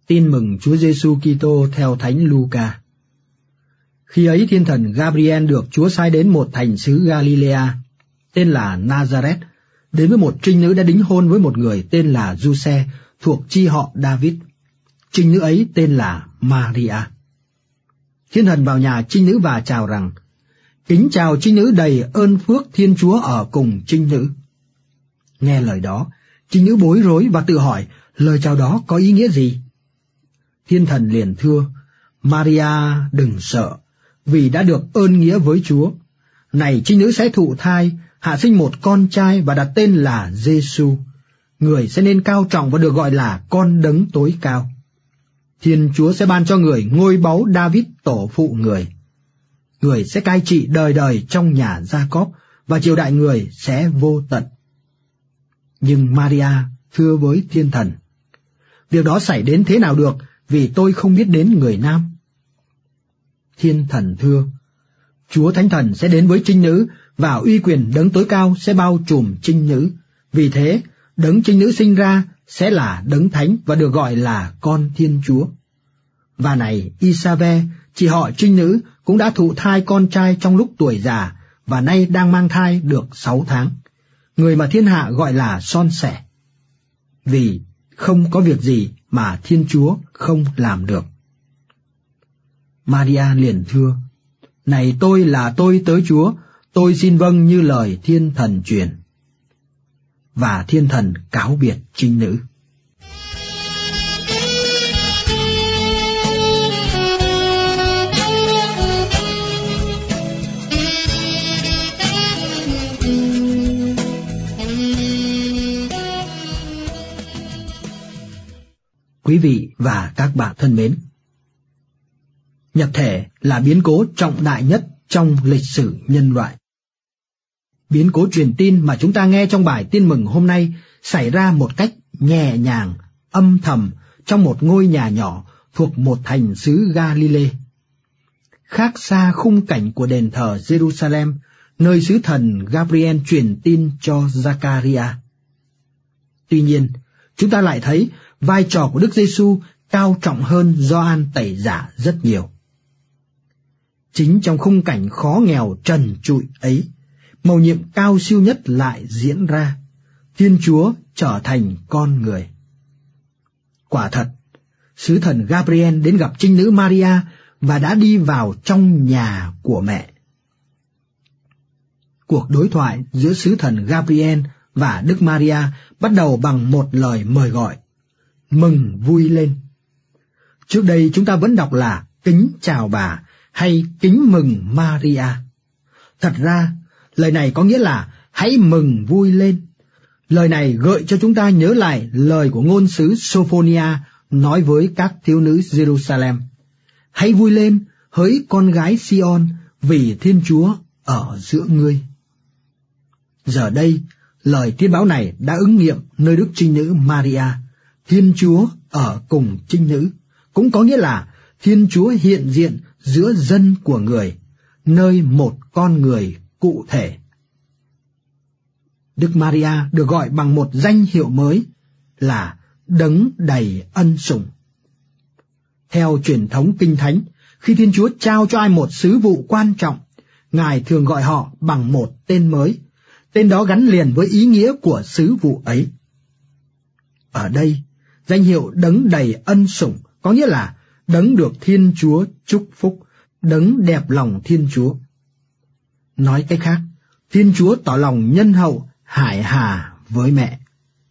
Tin mừng Chúa Giêsu Kitô theo Thánh Luca. Khi ấy thiên thần Gabriel được Chúa sai đến một thành xứ Galilea tên là Nazareth, đến với một trinh nữ đã đính hôn với một người tên là Giuse thuộc chi họ David. Trinh nữ ấy tên là Maria. Thiên thần vào nhà trinh nữ và chào rằng: Kính chào trinh nữ đầy ơn phước, Thiên Chúa ở cùng trinh nữ. Nghe lời đó, trinh nữ bối rối và tự hỏi lời chào đó có ý nghĩa gì. Thiên thần liền thưa: Maria, đừng sợ, vì đã được ơn nghĩa với Chúa. Này, trinh nữ sẽ thụ thai, hạ sinh một con trai và đặt tên là Giêsu. Người sẽ nên cao trọng và được gọi là con đấng tối cao. Thiên Chúa sẽ ban cho người ngôi báu David tổ phụ người. Người sẽ cai trị đời đời trong nhà Gia-cốp, và triều đại người sẽ vô tận. Nhưng Maria thưa với thiên thần: Việc đó xảy đến thế nào được, vì tôi không biết đến người nam. Thiên thần thưa: Chúa Thánh Thần sẽ đến với trinh nữ, và uy quyền đấng tối cao sẽ bao trùm trinh nữ. Vì thế, đấng trinh nữ sinh ra sẽ là đấng thánh và được gọi là con Thiên Chúa. Và này, Isave, chị họ trinh nữ, cũng đã thụ thai con trai trong lúc tuổi già, và nay đang mang thai được 6 tháng. Người mà thiên hạ gọi là son sẻ. Vì không có việc gì mà Thiên Chúa không làm được. Maria liền thưa: Này, tôi là tôi tớ Chúa, tôi xin vâng như lời thiên thần truyền. Và thiên thần cáo biệt trinh nữ. Quý vị và các bạn thân mến, nhập thể là biến cố trọng đại nhất trong lịch sử nhân loại. Biến cố truyền tin mà chúng ta nghe trong bài tin mừng hôm nay xảy ra một cách nhẹ nhàng, âm thầm trong một ngôi nhà nhỏ thuộc một thành xứ Galilee. Khác xa khung cảnh của đền thờ Jerusalem, nơi sứ thần Gabriel truyền tin cho Zakaria. Tuy nhiên, chúng ta lại thấy vai trò của Đức Giêsu cao trọng hơn Gioan Tẩy Giả rất nhiều. Chính trong khung cảnh khó nghèo trần trụi ấy, mầu nhiệm cao siêu nhất lại diễn ra: Thiên Chúa trở thành con người. Quả thật, sứ thần Gabriel đến gặp trinh nữ Maria và đã đi vào trong nhà của mẹ. Cuộc đối thoại giữa sứ thần Gabriel và Đức Maria bắt đầu bằng một lời mời gọi: Mừng vui lên. Trước đây chúng ta vẫn đọc là kính chào bà hay kính mừng Maria. Thật ra, lời này có nghĩa là hãy mừng vui lên. Lời này gợi cho chúng ta nhớ lại lời của ngôn sứ Sophonia nói với các thiếu nữ Jerusalem: Hãy vui lên, hỡi con gái Sion, vì Thiên Chúa ở giữa ngươi. Giờ đây, lời tiên báo này đã ứng nghiệm nơi đức trinh nữ Maria. Thiên Chúa ở cùng trinh nữ, cũng có nghĩa là Thiên Chúa hiện diện giữa dân của người, nơi một con người cụ thể. Đức Maria được gọi bằng một danh hiệu mới là Đấng đầy ân sủng. Theo truyền thống Kinh Thánh, khi Thiên Chúa trao cho ai một sứ vụ quan trọng, Ngài thường gọi họ bằng một tên mới, tên đó gắn liền với ý nghĩa của sứ vụ ấy. Ở đây, danh hiệu Đấng đầy ân sủng có nghĩa là Đấng được Thiên Chúa chúc phúc, Đấng đẹp lòng Thiên Chúa. Nói cách khác, Thiên Chúa tỏ lòng nhân hậu, hải hà với mẹ.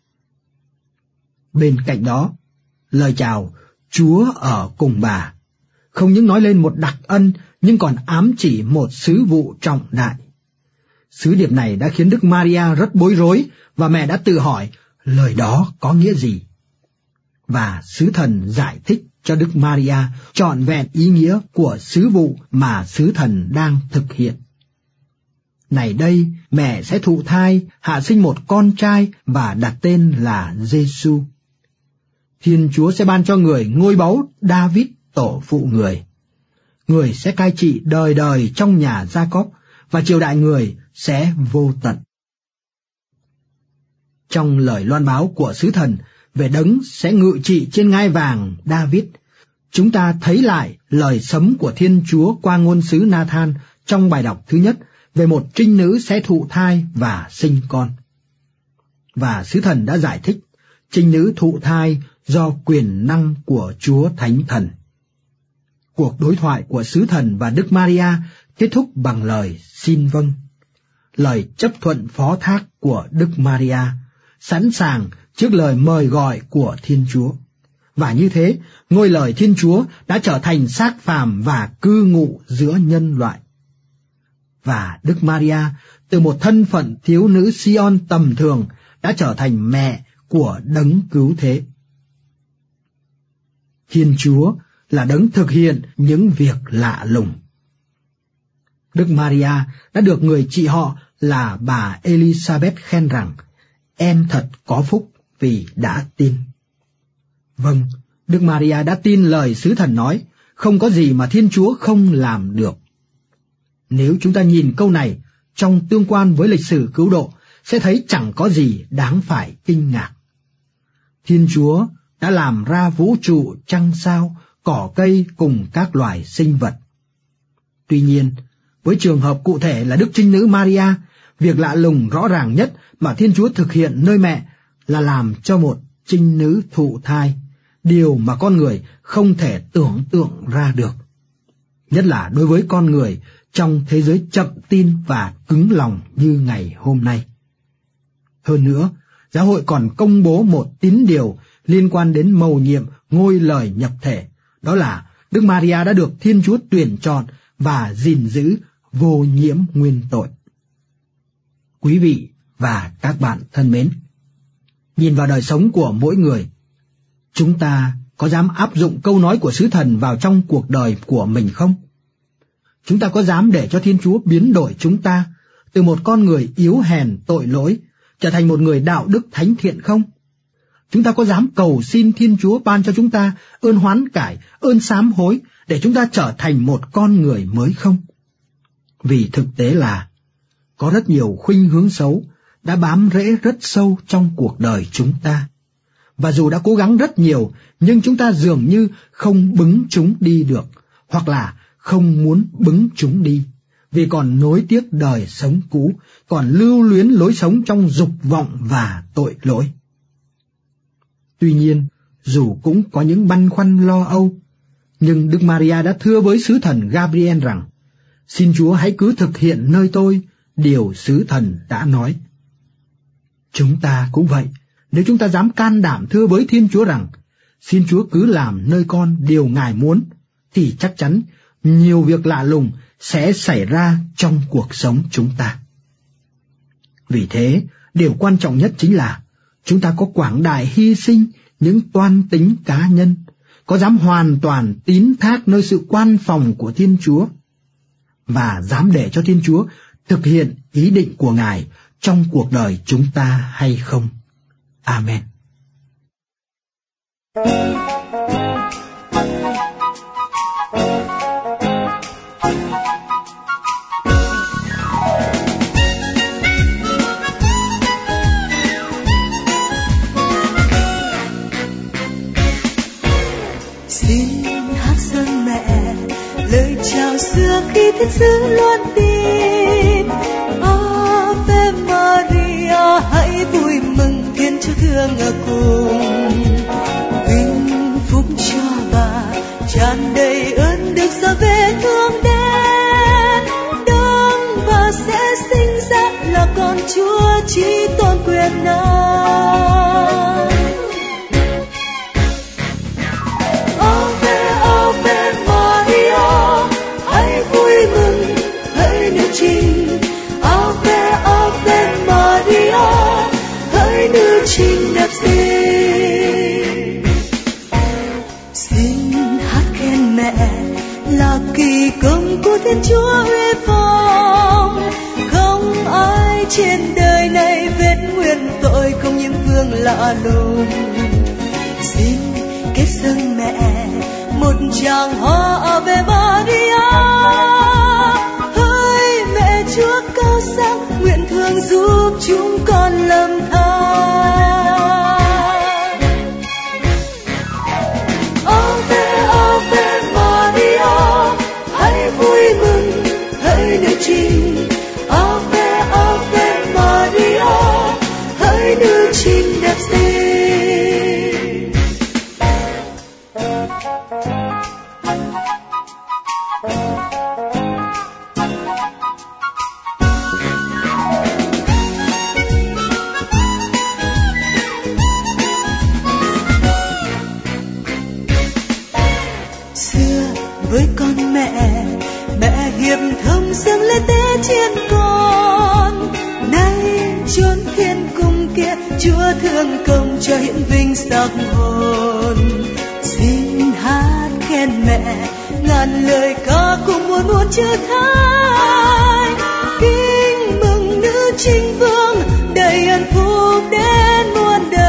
Bên cạnh đó, lời chào Chúa ở cùng bà không những nói lên một đặc ân, nhưng còn ám chỉ một sứ vụ trọng đại. Sứ điệp này đã khiến Đức Maria rất bối rối, và mẹ đã tự hỏi lời đó có nghĩa gì. Và sứ thần giải thích cho Đức Maria trọn vẹn ý nghĩa của sứ vụ mà sứ thần đang thực hiện. Này đây, mẹ sẽ thụ thai, hạ sinh một con trai và đặt tên là Giêsu. Thiên Chúa sẽ ban cho người ngôi báu David tổ phụ người. Người sẽ cai trị đời đời trong nhà Gia-cốp, và triều đại người sẽ vô tận. Trong lời loan báo của sứ thần về đấng sẽ ngự trị trên ngai vàng David. Chúng ta thấy lại lời sấm của Thiên Chúa qua ngôn sứ Na-than trong bài đọc thứ nhất về một trinh nữ sẽ thụ thai và sinh con. Và sứ thần đã giải thích trinh nữ thụ thai do quyền năng của Chúa Thánh Thần. Cuộc đối thoại của sứ thần và Đức Maria kết thúc bằng lời xin vâng, lời chấp thuận phó thác của Đức Maria, sẵn sàng trước lời mời gọi của Thiên Chúa. Và như thế, ngôi lời Thiên Chúa đã trở thành xác phàm và cư ngụ giữa nhân loại. Và Đức Maria, từ một thân phận thiếu nữ Sion tầm thường, đã trở thành mẹ của đấng cứu thế. Thiên Chúa là đấng thực hiện những việc lạ lùng. Đức Maria đã được người chị họ là bà Elizabeth khen rằng, em thật có phúc vì đã tin. Vâng, Đức Maria đã tin lời sứ thần nói, không có gì mà Thiên Chúa không làm được. Nếu chúng ta nhìn câu này trong tương quan với lịch sử cứu độ, sẽ thấy chẳng có gì đáng phải kinh ngạc. Thiên Chúa đã làm ra vũ trụ, trăng sao, cỏ cây cùng các loài sinh vật. Tuy nhiên, với trường hợp cụ thể là Đức Trinh Nữ Maria, việc lạ lùng rõ ràng nhất mà Thiên Chúa thực hiện nơi mẹ là làm cho một trinh nữ thụ thai, điều mà con người không thể tưởng tượng ra được. Nhất là đối với con người trong thế giới chậm tin và cứng lòng như ngày hôm nay. Hơn nữa, giáo hội còn công bố một tín điều liên quan đến mầu nhiệm ngôi lời nhập thể, đó là Đức Maria đã được Thiên Chúa tuyển chọn và gìn giữ vô nhiễm nguyên tội. Quý vị và các bạn thân mến, nhìn vào đời sống của mỗi người, chúng ta có dám áp dụng câu nói của sứ thần vào trong cuộc đời của mình không? Chúng ta có dám để cho Thiên Chúa biến đổi chúng ta từ một con người yếu hèn tội lỗi trở thành một người đạo đức thánh thiện không? Chúng ta có dám cầu xin Thiên Chúa ban cho chúng ta ơn hoán cải, ơn sám hối để chúng ta trở thành một con người mới không? Vì thực tế là có rất nhiều khuynh hướng xấu đã bám rễ rất sâu trong cuộc đời chúng ta. Và dù đã cố gắng rất nhiều, nhưng chúng ta dường như không bứng chúng đi được, hoặc là không muốn bứng chúng đi, vì còn nối tiếc đời sống cũ, còn lưu luyến lối sống trong dục vọng và tội lỗi. Tuy nhiên, dù cũng có những băn khoăn lo âu, nhưng Đức Maria đã thưa với sứ thần Gabriel rằng, xin Chúa hãy cứ thực hiện nơi tôi điều sứ thần đã nói. Chúng ta cũng vậy, nếu chúng ta dám can đảm thưa với Thiên Chúa rằng, xin Chúa cứ làm nơi con điều Ngài muốn, thì chắc chắn nhiều việc lạ lùng sẽ xảy ra trong cuộc sống chúng ta. Vì thế, điều quan trọng nhất chính là chúng ta có quảng đại hy sinh những toan tính cá nhân, có dám hoàn toàn tín thác nơi sự quan phòng của Thiên Chúa, và dám để cho Thiên Chúa thực hiện ý định của Ngài trong cuộc đời chúng ta hay không. Amen. Xin hát dâng mẹ lời chào xưa khi thiên sứ loan tin. Ave Maria, hãy vui mừng, Thiên Chúa thương ở cùng. Vinh phúc cho bà, tràn đầy ơn được ra về thương đến. Đấng bà sẽ sinh ra là con Chúa chí tôn quyền năng. Ave Maria, hãy vui mừng, hãy nữ trinh. Ave Maria, hỡi nữ trinh đẹp xinh. Xin hát khen mẹ là kỳ công của Thiên Chúa uy phong. Không ai trên đời này vết nguyên tội, không những vương lạ lùng. Xin kết dâng mẹ một tràng hoa Ave Maria. Hỡi mẹ Chúa cao sang, nguyện thương giúp chúng con lầm than. với con mẹ, mẹ hiệp thông dâng lên tế thiên con. Nay chốn thiên cung kia, Chúa thương công cho hiển vinh sắc hồn. Xin hát khen mẹ, ngàn lời ca cùng muôn muôn chữ thái. Kính mừng nữ chính vương, đầy ân phúc đến muôn đời.